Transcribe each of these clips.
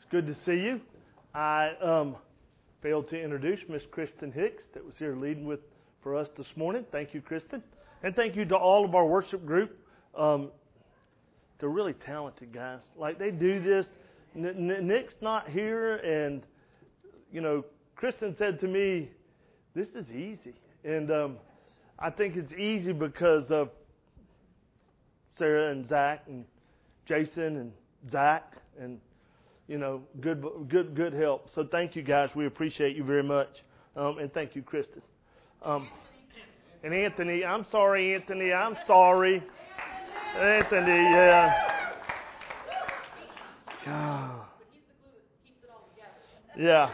good to see you. I failed to introduce Miss Kristen Hicks that was here leading for us this morning. Thank you, Kristen. And thank you to all of our worship group. They're really talented guys. Like, they do this. Nick's not here, and, Kristen said to me, this is easy. And I think it's easy because of Sarah and Zach and Jason and Zach and good help. So thank you guys. We appreciate you very much. And thank you, Kristen. And Anthony, I'm sorry, Anthony. I'm sorry. Anthony, yeah. God. Yeah.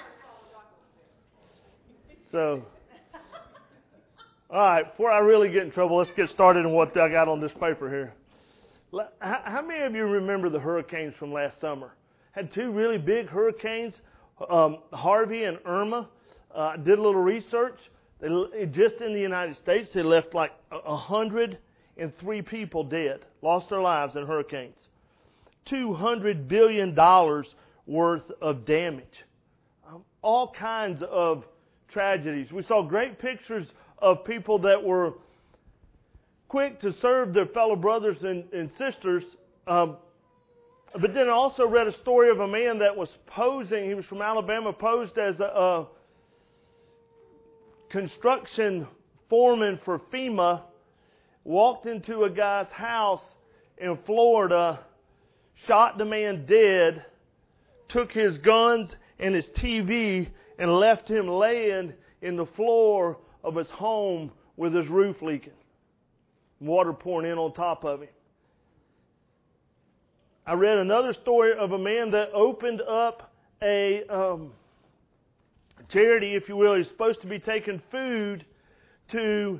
So, all right, before I really get in trouble, let's get started on what I got on this paper here. How many of you remember the hurricanes from last summer? Had two really big hurricanes, Harvey and Irma. Did a little research. Just in the United States, they left like 103 people dead, lost their lives in hurricanes. $200 billion worth of damage. All kinds of tragedies. We saw great pictures of people that were quick to serve their fellow brothers and sisters. But then I also read a story of a man that was posing. He was from Alabama, posed as a construction foreman for FEMA, walked into a guy's house in Florida, shot the man dead, took his guns and his TV and left him laying in the floor of his home with his roof leaking, water pouring in on top of him. I read another story of a man that opened up a charity, if you will. He's supposed to be taking food to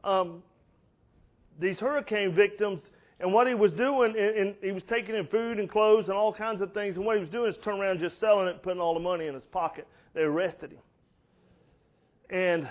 these hurricane victims. And what he was doing, and he was taking in food and clothes and all kinds of things. And what he was doing is turning around just selling it and putting all the money in his pocket. They arrested him. And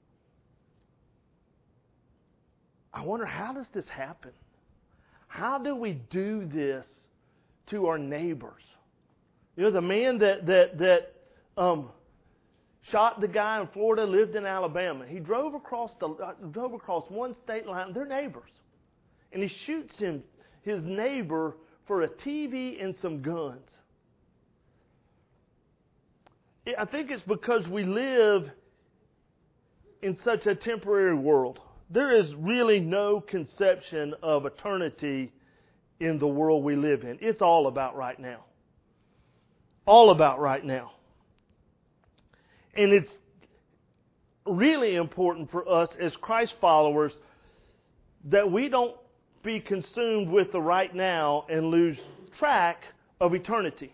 I wonder, how does this happen? How do we do this to our neighbors? The man that shot the guy in Florida lived in Alabama. He drove across one state line. They're neighbors. And he shoots his neighbor for a TV and some guns. I think it's because we live in such a temporary world. There is really no conception of eternity in the world we live in. It's all about right now. All about right now. And it's really important for us as Christ followers that we don't be consumed with the right now and lose track of eternity.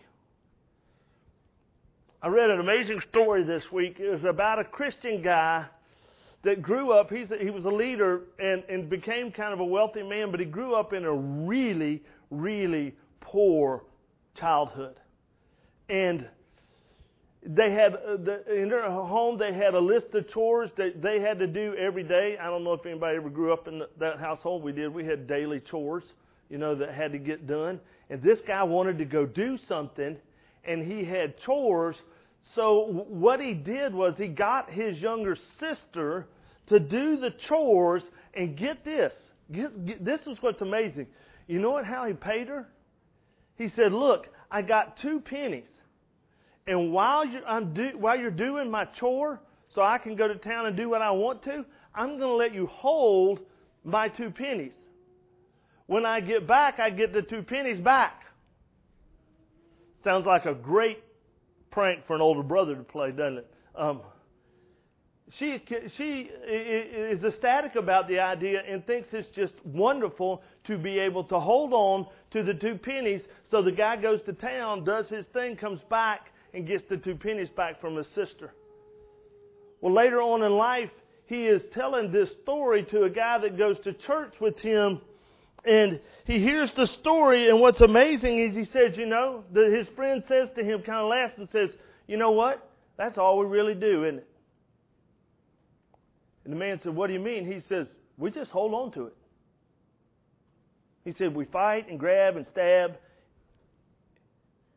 I read an amazing story this week. It was about a Christian guy that grew up. He was a leader and became kind of a wealthy man, but he grew up in a really, really poor childhood. And they had in their home, they had a list of chores that they had to do every day. I don't know if anybody ever grew up in that household. We did. We had daily chores, that had to get done. And this guy wanted to go do something, and he had chores. So what he did was he got his younger sister to do the chores. And get this. This is what's amazing. You know how he paid her? He said, "Look, I got 2 pennies. And while you're doing my chore, so I can go to town and do what I want to, I'm going to let you hold my 2 pennies. When I get back, I get the 2 pennies back." Sounds like a great prank for an older brother to play, doesn't it? She is ecstatic about the idea and thinks it's just wonderful to be able to hold on to the 2 pennies. So the guy goes to town, does his thing, comes back, and gets the 2 pennies back from his sister. Well, later on in life, he is telling this story to a guy that goes to church with him, and he hears the story, and what's amazing is he says, his friend says to him, kind of laughs and says, "You know what? That's all we really do, isn't it?" And the man said, "What do you mean?" He says, "We just hold on to it." He said, "We fight and grab and stab.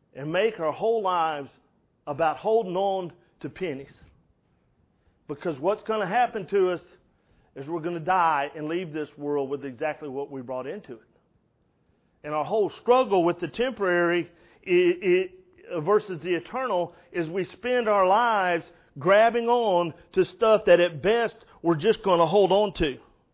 and make our whole lives about holding on to pennies. Because what's going to happen to us is we're going to die and leave this world with exactly what we brought into it. And our whole struggle with the temporary versus the eternal is we spend our lives grabbing on to stuff that at best we're just going to hold on to.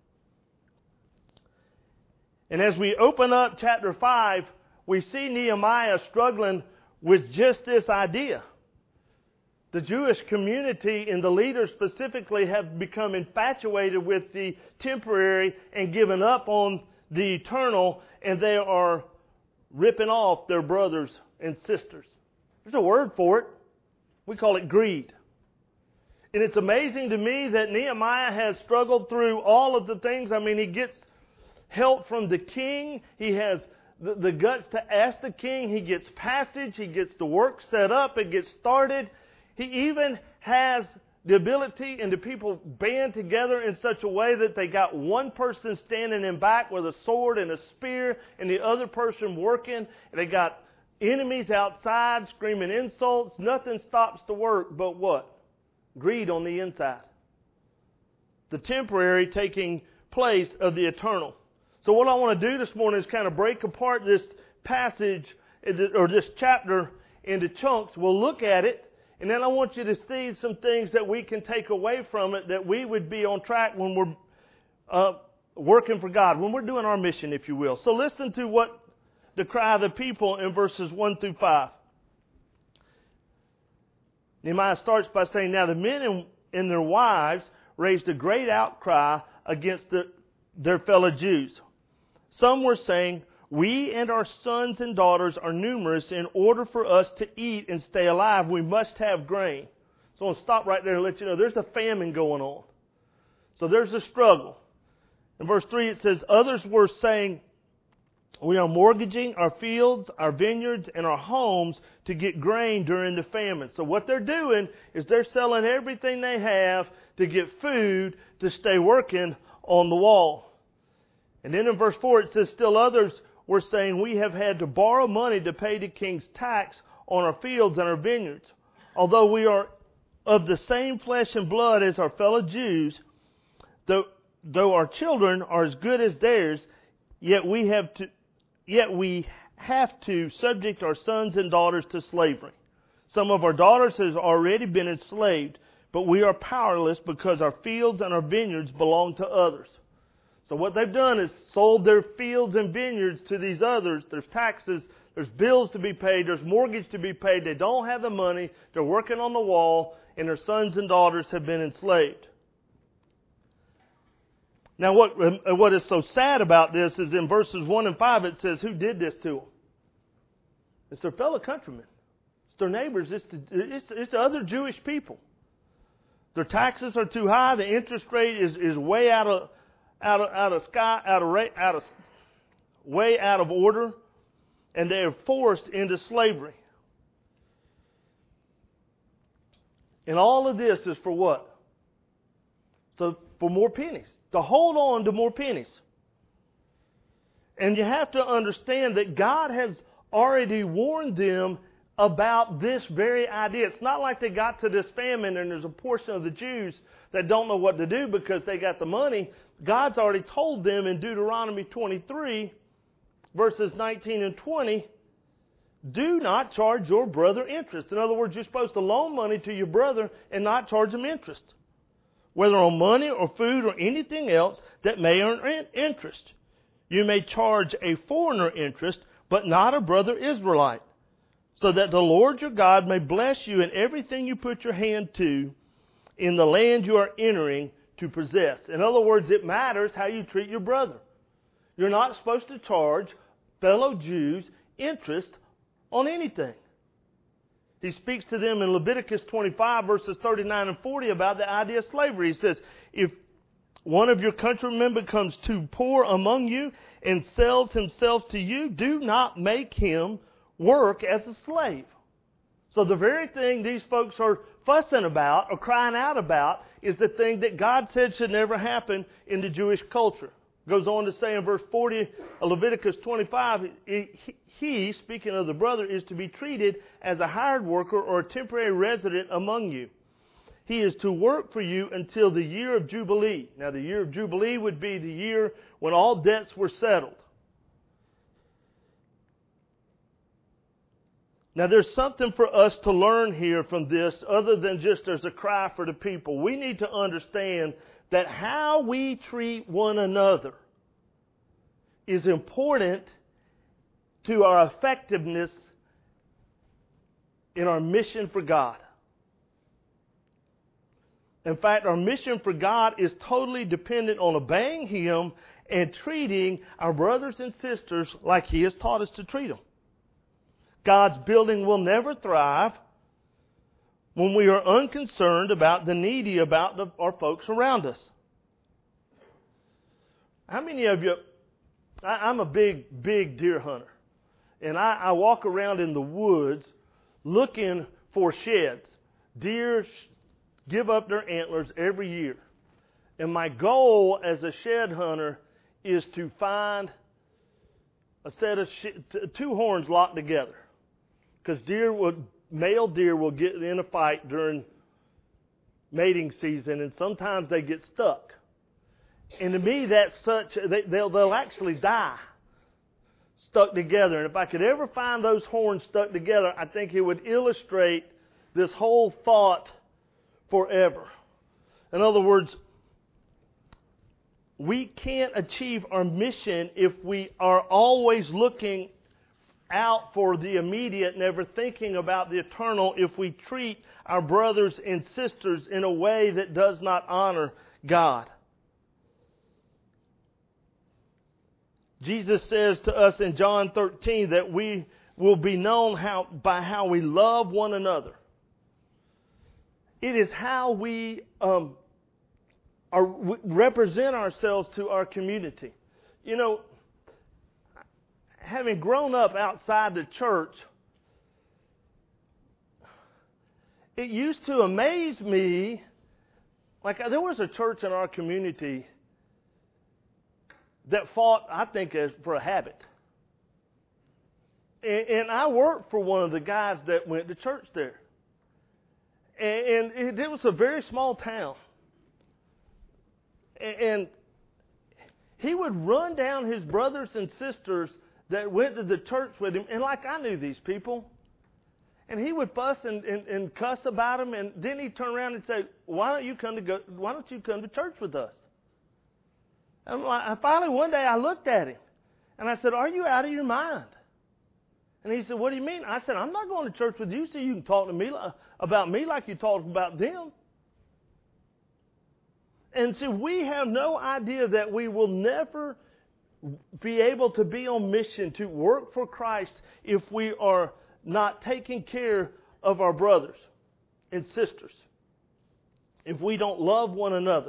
And as we open up chapter 5, we see Nehemiah struggling with just this idea. The Jewish community and the leaders specifically have become infatuated with the temporary and given up on the eternal, and they are ripping off their brothers and sisters. There's a word for it. We call it greed. And it's amazing to me that Nehemiah has struggled through all of the things. I mean, he gets help from the king. He has the guts to ask the king. He gets passage. He gets the work set up. It gets started. He even has the ability and the people band together in such a way that they got one person standing in back with a sword and a spear and the other person working. And they got enemies outside screaming insults. Nothing stops the work but what? Greed on the inside. The temporary taking place of the eternal. So what I want to do this morning is kind of break apart this passage or this chapter into chunks. We'll look at it. And then I want you to see some things that we can take away from it, that we would be on track when we're working for God, when we're doing our mission, if you will. So listen to what the cry of the people in verses 1 through 5. Nehemiah starts by saying, "Now the men and their wives raised a great outcry against their fellow Jews. Some were saying, 'We and our sons and daughters are numerous. In order for us to eat and stay alive, we must have grain.'" So I'll stop right there and let you know there's a famine going on. So there's a struggle. In verse 3 it says, "Others were saying, 'We are mortgaging our fields, our vineyards, and our homes to get grain during the famine.'" So what they're doing is they're selling everything they have to get food to stay working on the wall. And then in verse 4 it says, "Still others were saying, 'We have had to borrow money to pay the king's tax on our fields and our vineyards. Although we are of the same flesh and blood as our fellow Jews, though our children are as good as theirs, yet we have to subject our sons and daughters to slavery. Some of our daughters have already been enslaved, but we are powerless because our fields and our vineyards belong to others.'" So what they've done is sold their fields and vineyards to these others. There's taxes, there's bills to be paid, there's mortgage to be paid. They don't have the money. They're working on the wall, and their sons and daughters have been enslaved. Now what is so sad about this is in verses 1 and 5 it says, who did this to them? It's their fellow countrymen. It's their neighbors. It's other Jewish people. Their taxes are too high. The interest rate is way way out of order, and they are forced into slavery. And all of this is for what? So for more pennies. To hold on to more pennies. And you have to understand that God has already warned them about this very idea. It's not like they got to this famine and there's a portion of the Jews that don't know what to do because they got the money. God's already told them in Deuteronomy 23, verses 19 and 20, do not charge your brother interest. In other words, you're supposed to loan money to your brother and not charge him interest, whether on money or food or anything else that may earn interest. You may charge a foreigner interest, but not a brother Israelite, so that the Lord your God may bless you in everything you put your hand to in the land you are entering to possess. In other words, it matters how you treat your brother. You're not supposed to charge fellow Jews interest on anything. He speaks to them in Leviticus 25, verses 39 and 40 about the idea of slavery. He says, if one of your countrymen becomes too poor among you and sells himself to you, do not make him work as a slave. So the very thing these folks are fussing about or crying out about is the thing that God said should never happen in the Jewish culture. Goes on to say in verse 40 of Leviticus 25, he, speaking of the brother, is to be treated as a hired worker or a temporary resident among you. He is to work for you until the year of Jubilee. Now, the year of Jubilee would be the year when all debts were settled. Now, there's something for us to learn here from this other than just there's a cry for the people. We need to understand that how we treat one another is important to our effectiveness in our mission for God. In fact, our mission for God is totally dependent on obeying Him and treating our brothers and sisters like He has taught us to treat them. God's building will never thrive when we are unconcerned about the needy, about our folks around us. How many of you, I'm a big deer hunter. And I walk around in the woods looking for sheds. Deer give up their antlers every year. And my goal as a shed hunter is to find a set of two horns locked together. Because male deer will get in a fight during mating season, and sometimes they get stuck. And to me, that's they'll actually die stuck together. And if I could ever find those horns stuck together, I think it would illustrate this whole thought forever. In other words, we can't achieve our mission if we are always looking out for the immediate, never thinking about the eternal, if we treat our brothers and sisters in a way that does not honor God. Jesus says to us in John 13 that we will be known by how we love one another. It is how we represent ourselves to our community. You know, having grown up outside the church, it used to amaze me. Like, there was a church in our community that fought, I think, for a habit. And I worked for one of the guys that went to church there. And it was a very small town. And he would run down his brothers and sisters that went to the church with him, and like I knew these people. And he would fuss and cuss about them, and then he'd turn around and say, why don't you come to church with us? And finally one day I looked at him, and I said, are you out of your mind? And he said, what do you mean? I said, I'm not going to church with you so you can talk to me about me like you talk about them. And so we have no idea that we will never be able to be on mission to work for Christ if we are not taking care of our brothers and sisters, if we don't love one another.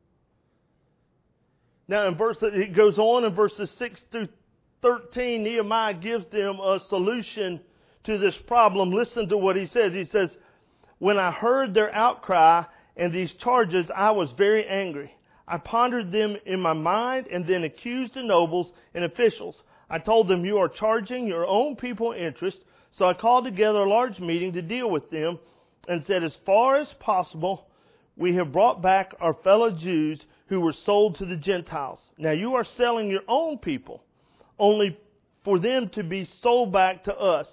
Now, it goes on in verses 6 through 13, Nehemiah gives them a solution to this problem. Listen to what he says. He says, when I heard their outcry and these charges, I was very angry. I pondered them in my mind and then accused the nobles and officials. I told them, you are charging your own people interest. So I called together a large meeting to deal with them and said, as far as possible, we have brought back our fellow Jews who were sold to the Gentiles. Now you are selling your own people, only for them to be sold back to us.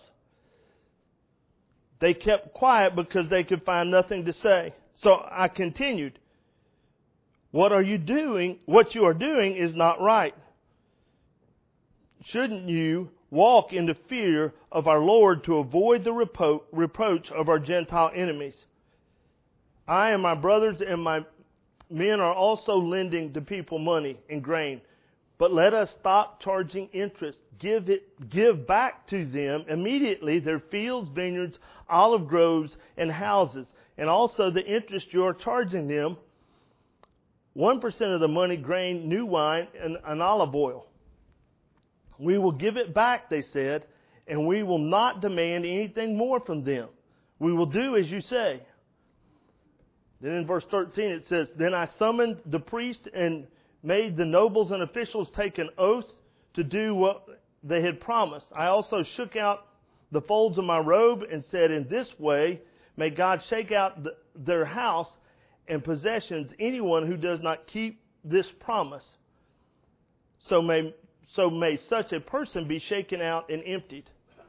They kept quiet because they could find nothing to say. So I continued, what are you doing? What you are doing is not right. Shouldn't you walk in the fear of our Lord to avoid the reproach of our Gentile enemies? I and my brothers and my men are also lending to people money and grain. But let us stop charging interest. Give back to them immediately their fields, vineyards, olive groves, and houses, and also the interest you are charging them. 1% of the money, grain, new wine, and olive oil. We will give it back, they said, and we will not demand anything more from them. We will do as you say. Then in verse 13 it says, then I summoned the priests and made the nobles and officials take an oath to do what they had promised. I also shook out the folds of my robe and said, in this way, may God shake out their house and possessions, anyone who does not keep this promise. So may such a person be shaken out and emptied.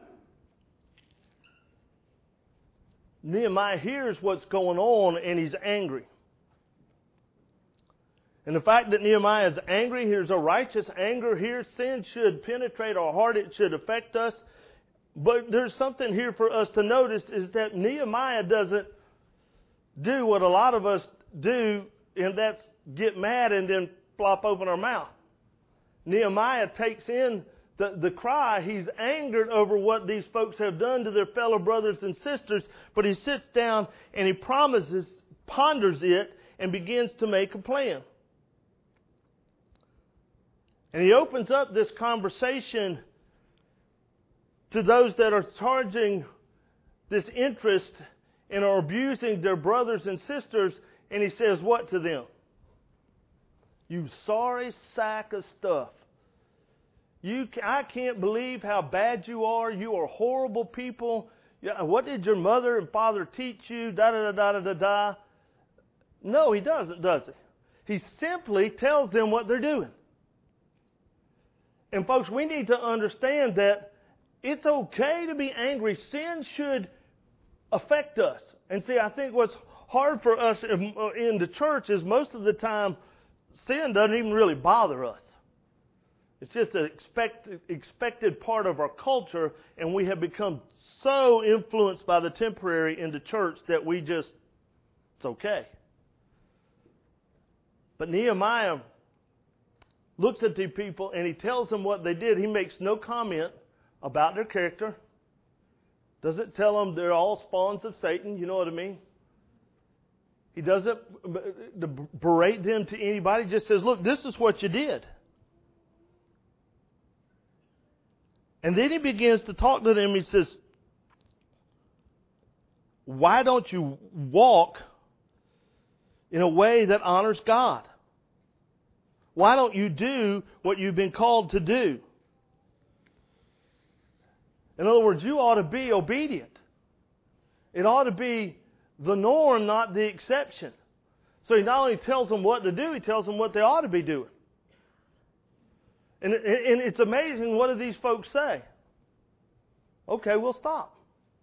Nehemiah hears what's going on and he's angry. And the fact that Nehemiah is angry, here's a righteous anger here. Sin should penetrate our heart. It should affect us. But there's something here for us to notice is that Nehemiah doesn't do what a lot of us do, and that's get mad and then flop open our mouth. Nehemiah takes in the cry. He's angered over what these folks have done to their fellow brothers and sisters, but he sits down and he ponders it, and begins to make a plan. And he opens up this conversation to those that are charging this interest and are abusing their brothers and sisters, and he says what to them? You sorry sack of stuff. I can't believe how bad you are. You are horrible people. What did your mother and father teach you? Da-da-da-da-da-da. No, he doesn't, does he? He simply tells them what they're doing. And folks, we need to understand that it's okay to be angry. Sin should affect us. And see, I think what's hard for us in the church is most of the time sin doesn't even really bother us. It's just an expected part of our culture, and we have become so influenced by the temporary in the church that it's okay. But Nehemiah looks at the people and he tells them what they did. He makes no comment about their character. Doesn't tell them they're all spawns of Satan, you know what I mean? He doesn't berate them to anybody. He just says, look, this is what you did. And then he begins to talk to them. He says, why don't you walk in a way that honors God? Why don't you do what you've been called to do? In other words, you ought to be obedient. It ought to be the norm, not the exception. So he not only tells them what to do, he tells them what they ought to be doing. And it's amazing, what do these folks say? Okay, we'll stop.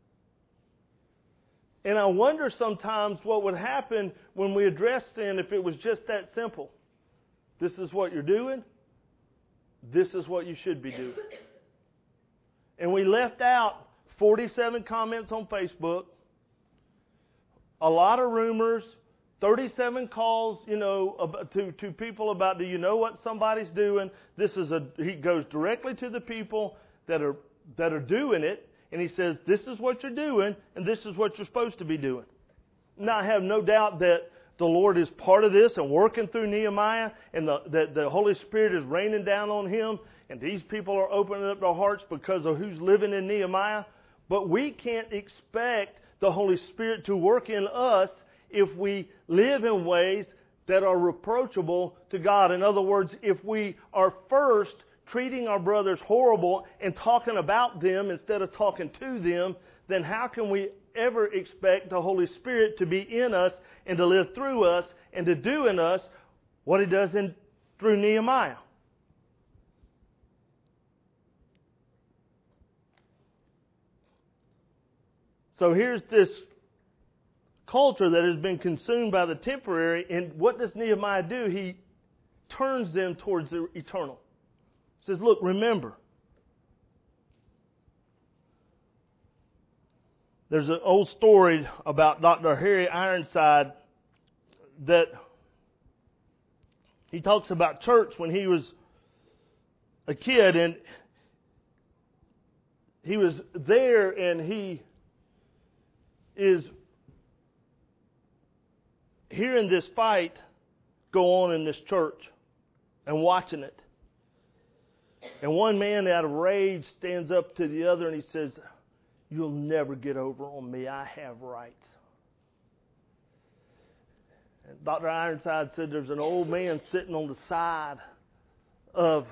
And I wonder sometimes what would happen when we address sin if it was just that simple. This is what you're doing. This is what you should be doing. And we left out 47 comments on Facebook, a lot of rumors, 37 calls, to people about, do you know what somebody's doing? He goes directly to the people that are doing it, and he says, this is what you're doing, and this is what you're supposed to be doing. Now, I have no doubt that the Lord is part of this and working through Nehemiah, and that the Holy Spirit is raining down on him, and these people are opening up their hearts because of who's living in Nehemiah. But we can't expect the Holy Spirit to work in us if we live in ways that are reproachable to God. In other words, if we are first treating our brothers horrible and talking about them instead of talking to them, then how can we ever expect the Holy Spirit to be in us and to live through us and to do in us what He does through Nehemiah? So here's this culture that has been consumed by the temporary, and what does Nehemiah do? He turns them towards the eternal. He says, look, remember. There's an old story about Dr. Harry Ironside that he talks about church when he was a kid, and he was there, and he is hearing this fight go on in this church and watching it. And one man out of rage stands up to the other and he says, "You'll never get over on me. I have rights." Dr. Ironside said there's an old man sitting on the side of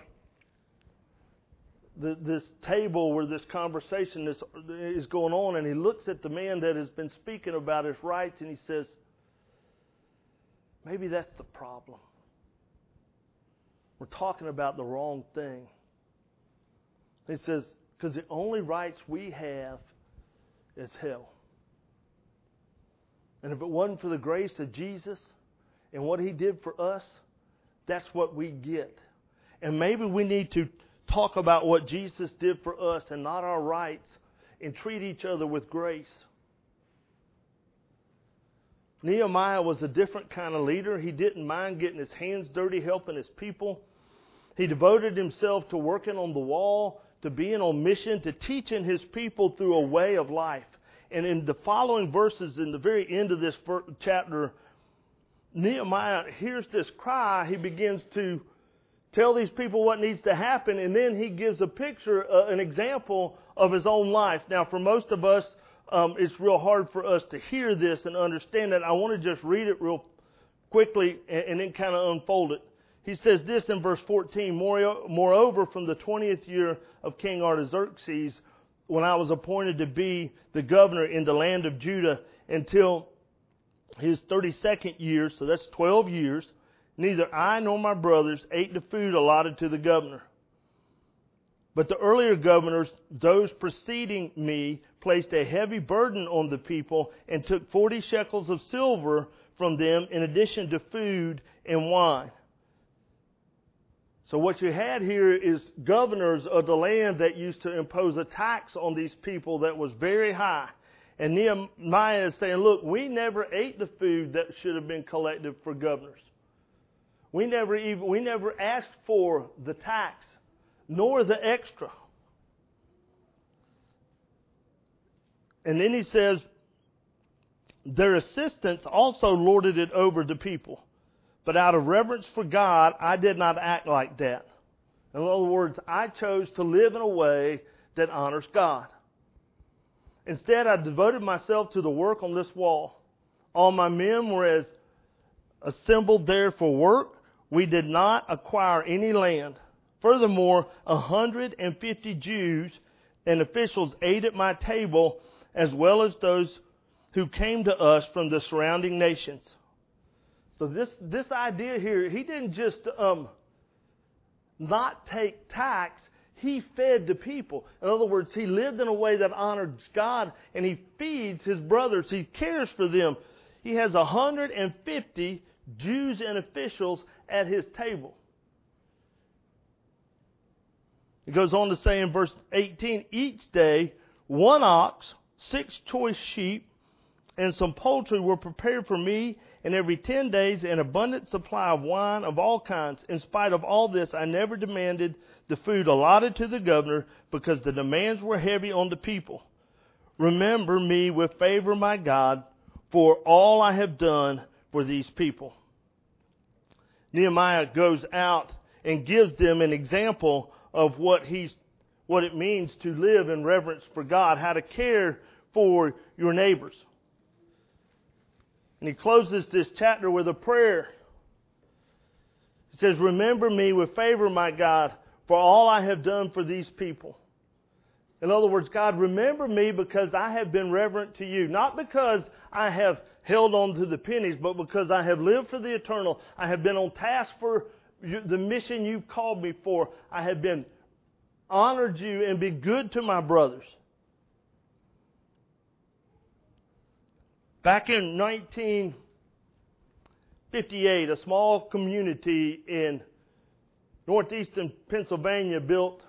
this table where this conversation is going on, and he looks at the man that has been speaking about his rights, and he says, maybe that's the problem. We're talking about the wrong thing. He says, because the only rights we have is hell. And if it wasn't for the grace of Jesus and what He did for us, that's what we get. And maybe we need to talk about what Jesus did for us and not our rights, and treat each other with grace. Nehemiah was a different kind of leader. He didn't mind getting his hands dirty, helping his people. He devoted himself to working on the wall, to being on mission, to teaching his people through a way of life. And in the following verses, in the very end of this chapter, Nehemiah hears this cry. He begins to tell these people what needs to happen, and then he gives a picture, an example of his own life. Now, for most of us, it's real hard for us to hear this and understand it. I want to just read it real quickly and then kind of unfold it. He says this in verse 14, Moreover, from the 20th year of King Artaxerxes, when I was appointed to be the governor in the land of Judah until his 32nd year, so that's 12 years, neither I nor my brothers ate the food allotted to the governor. But the earlier governors, those preceding me, placed a heavy burden on the people and took 40 shekels of silver from them in addition to food and wine. So what you had here is governors of the land that used to impose a tax on these people that was very high. And Nehemiah is saying, look, we never ate the food that should have been collected for governors. We never asked for the tax, nor the extra. And then he says, their assistants also lorded it over the people. But out of reverence for God, I did not act like that. In other words, I chose to live in a way that honors God. Instead, I devoted myself to the work on this wall. All my men were as assembled there for work. We did not acquire any land. Furthermore, 150 Jews and officials ate at my table, as well as those who came to us from the surrounding nations. So this idea here, he didn't just not take tax. He fed the people. In other words, he lived in a way that honored God, and he feeds his brothers. He cares for them. He has 150 Jews and officials at his table. It goes on to say in verse 18, each day 1 ox, 6 choice sheep, and some poultry were prepared for me, and every 10 days an abundant supply of wine of all kinds. In spite of all this, I never demanded the food allotted to the governor, because the demands were heavy on the people. Remember me with favor, my God, for all I have done for these people. Nehemiah goes out and gives them an example of what it means to live in reverence for God, how to care for your neighbors. And he closes this chapter with a prayer. He says, remember me with favor, my God, for all I have done for these people. In other words, God, remember me because I have been reverent to you. Not because I have held on to the pennies, but because I have lived for the eternal. I have been on task for the mission you've called me for. I have been honored you and been good to my brothers. Back in 1958, a small community in northeastern Pennsylvania built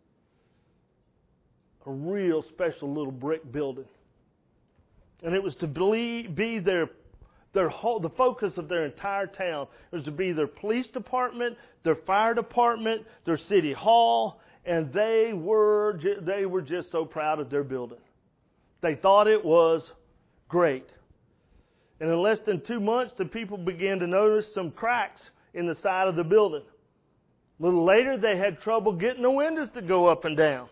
a real special little brick building. And it was to be the focus of their entire town. It was to be their police department, their fire department, their city hall, and they were just so proud of their building. They thought it was great. And in less than 2 months, the people began to notice some cracks in the side of the building. A little later, they had trouble getting the windows to go up and down.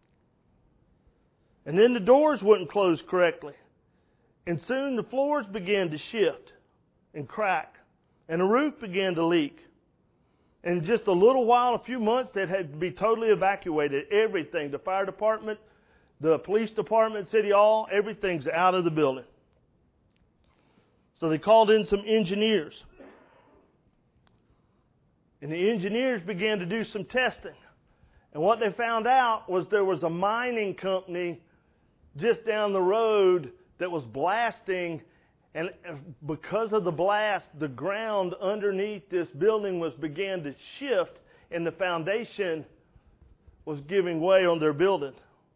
And then the doors wouldn't close correctly. And soon the floors began to shift. and crack. And the roof began to leak. In just a little while, a few months, it had to be totally evacuated. Everything, the fire department, the police department, city hall, everything's out of the building. So they called in some engineers. And the engineers began to do some testing. And what they found out was there was a mining company just down the road that was blasting. And because of the blast, the ground underneath this building began to shift, and the foundation was giving way on their building.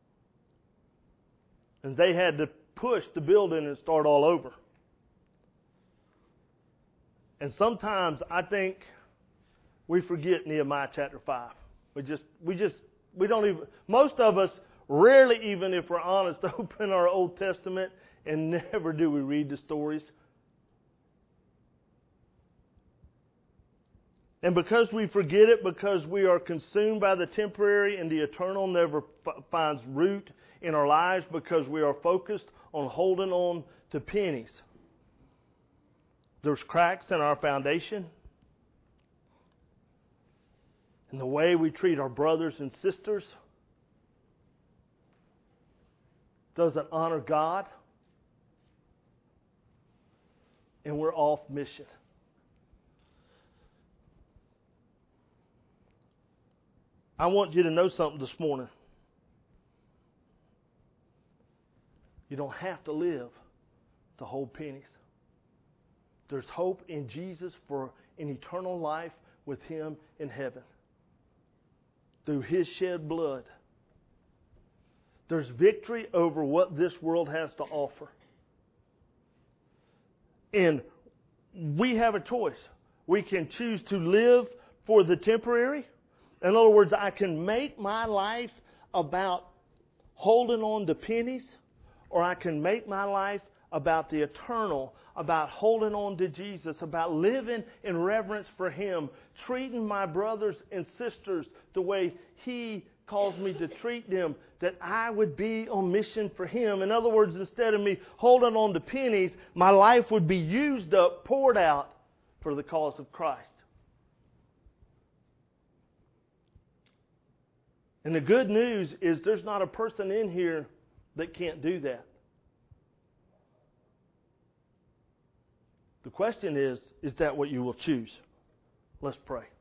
And they had to push the building and start all over. And sometimes I think we forget Nehemiah chapter 5. We don't even, most of us rarely, even if we're honest, open our Old Testament, and never do we read the stories. And because we forget it, because we are consumed by the temporary and the eternal never finds root in our lives, because we are focused on holding on to pennies. There's cracks in our foundation. In the way we treat our brothers and sisters doesn't honor God. And we're off mission. I want you to know something this morning. You don't have to live to hold pennies. There's hope in Jesus for an eternal life with Him in heaven. Through His shed blood. There's victory over what this world has to offer. And we have a choice. We can choose to live for the temporary. In other words, I can make my life about holding on to pennies, or I can make my life about the eternal, about holding on to Jesus, about living in reverence for Him, treating my brothers and sisters the way He calls me to treat them, that I would be on mission for Him. In other words, instead of me holding on to pennies, my life would be used up, poured out for the cause of Christ. And the good news is there's not a person in here that can't do that. The question is that what you will choose? Let's pray.